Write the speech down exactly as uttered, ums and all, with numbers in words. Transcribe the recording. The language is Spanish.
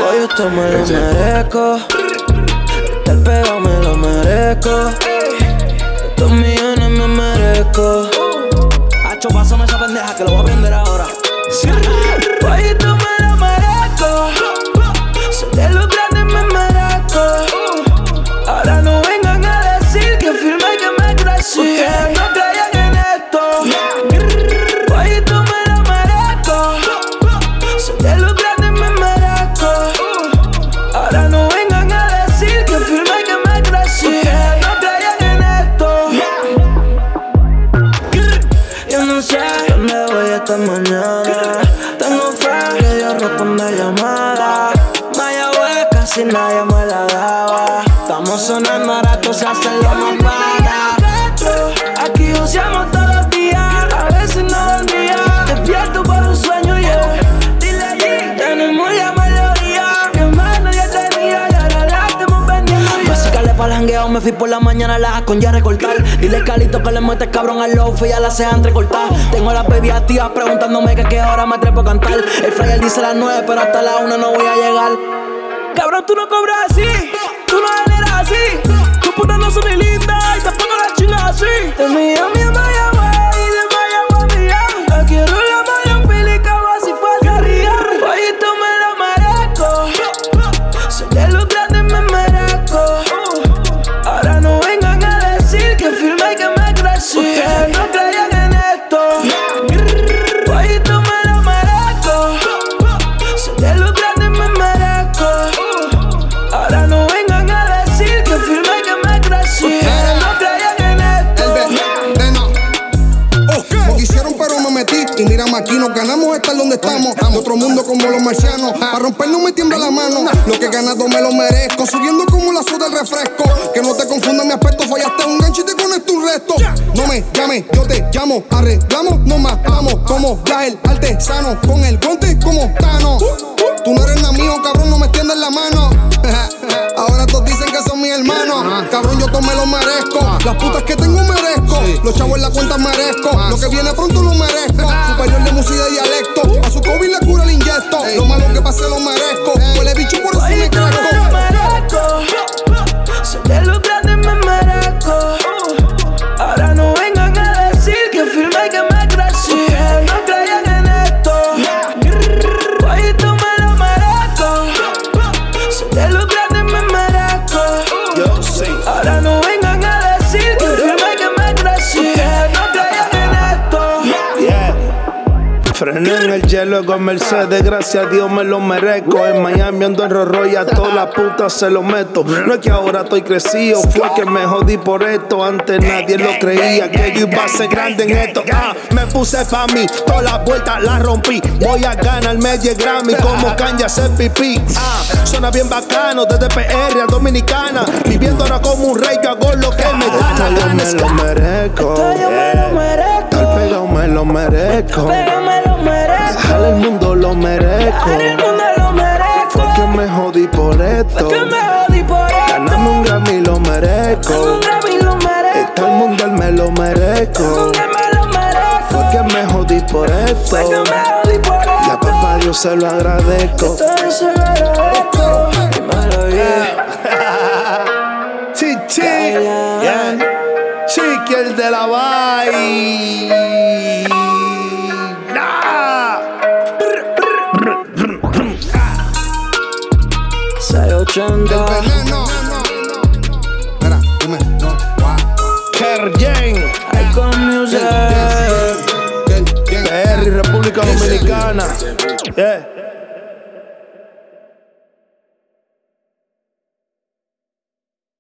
Hoy esto me lo merezco. Estar pegado me lo merezco. Estos millones me merezco. Hacho, pásame esa pendeja que lo voy a aprender ahora. Hoy esto me lo merezco. Soy de los grandes, me merezco. Ahora no vengan a decir que firmé y que me crecí. Ustedes no creían en esto. Hoy esto me lo merezco. Soy de los grandes, me merezco. Ahora no vengan a decir que firmé y que me crecí. Ustedes no creían en esto. Yo no sé dónde voy esta mañana. Tengo fe que Dios responde llamadas. Mayagüez casi nadie me la daba. Estamos sonando, ahora esto se hace lo más para. Aquí joseamos todos los días. A veces no dormía. Despierto por un sueño, yeah. Dile allí, tenemos la mayoría que más nadie tenía y ahora la estamos vendiendo, yeah. Básicale pa'l jangueo, me fui por la mañana, la con ya recortar. Dile Calito que le mete cabrón al low, y a la ceja entrecortar. Tengo las baby activas preguntándome que qué hora me trepo a cantar. El flyer dice las nueve, pero hasta la una no voy a llegar. Cabrón, tú no cobras así, tú no generas así. Tu puta no son ni lindas y te pongo la chinga así. De Miami a Mayagüez y de Mayagüez a Miami. La quiero en la Mayan Philly como si fuese real. Hoy esto me lo merezco. Soy de los grandes, me merezco. Ahora no vengan a decir que firmé y que me crecí. Ustedes no creían en esto. Hoy esto me lo merezco. Soy de los grandes, me merezco. Ahora no vengan a decir que firmé y que me crecí. Ustedes no creían en esto. El veneno. Me quisieron pero me metí. Y mira aquí nos ganamos estar donde estamos. De otro mundo como los marcianos. Para romper no me tiembla la mano. Lo que he ganado me lo merezco. Subiendo como la soda del refresco. Que no te confunda mi aspecto. Fallaste un gancho y te conecto un resto. No me llame, yo te llamo. Arreglamos, no matamos. Como ya el artesano. Con el conte como Tano. Tú no eres nada mío, cabrón, no me extiendes la mano. Ahora todos dicen que son mis hermanos. Cabrón, yo todo me lo merezco. Las putas que tengo merezco. Los chavos en la cuenta merezco. Lo que viene pronto lo merezco. Superior de música y dialecto. A su COVID la cura le inyecto. Lo malo que pase lo merezco. Huele bicho por eso me crezco. Soy de los grandes, me merezco. Ahora no vengan a decir que firmé y que me crecí. Ustedes no creían en esto. Hoy esto me lo merezco. Soy de los grandes, me merezco. Yo sí. Ahora no vengan a decir que firmé y que me crecí. Ustedes no creían en esto. Yeah. Frené en el hielo con Mercedes, gracias a Dios me lo merezco. En Miami ando en Rolls Royce, a toda la puta se lo meto. No es que ahora estoy crecido, fue que me jodí por esto. Antes nadie lo creía, que yo iba a ser grande en esto. Ah, me puse pa' mí, todas las vueltas las rompí. Voy a ganar medio Grammy como Kanye hacer pipí. Ah, suena bien bacano, desde P R a Dominicana. Viviendo ahora como un rey, yo hago lo que me da la gana. Esto yo me lo merezco. Estar pegado me lo merezco. Pero me lo merezco. Dejar el mundo lo merezco. Dejar el mundo lo merezco. Fue que me jodí por esto. Fue que me jodí por esto. Ganarme un Grammy lo merezco. Un Grammy lo merezco. Estar el mundo me lo merezco. Un Grammy lo merezco. Fue que me jodí por esto. Fue que me jodí por esto. Y a papá Dios se lo agradezco. Todo se lo agradezco. Dímelo bien. Chichi, yeah. Chiqui el de la vaina. seiscientos ochenta. El veneno. Mira, dime, no, guau. Kerjen, Icon Music. Bien, bien, bien. P R, República Dominicana. Yeah.